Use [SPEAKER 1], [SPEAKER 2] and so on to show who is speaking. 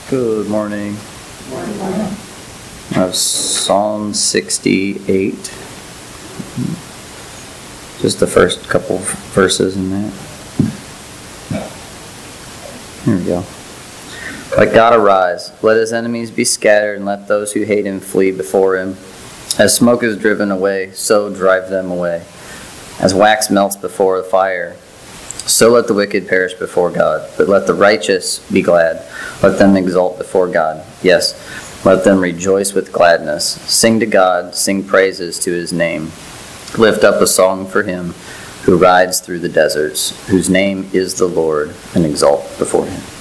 [SPEAKER 1] Good morning. Of Psalm 68. Just the first couple verses in that. Here we go. Let God arise, let his enemies be scattered, and let those who hate him flee before him. As smoke is driven away, so drive them away. As wax melts before a fire, so let the wicked perish before God. But let the righteous be glad. Let them exult before God. Yes, let them rejoice with gladness. Sing to God, sing praises to his name. Lift up a song for him who rides through the deserts, whose name is the Lord, and exult before him.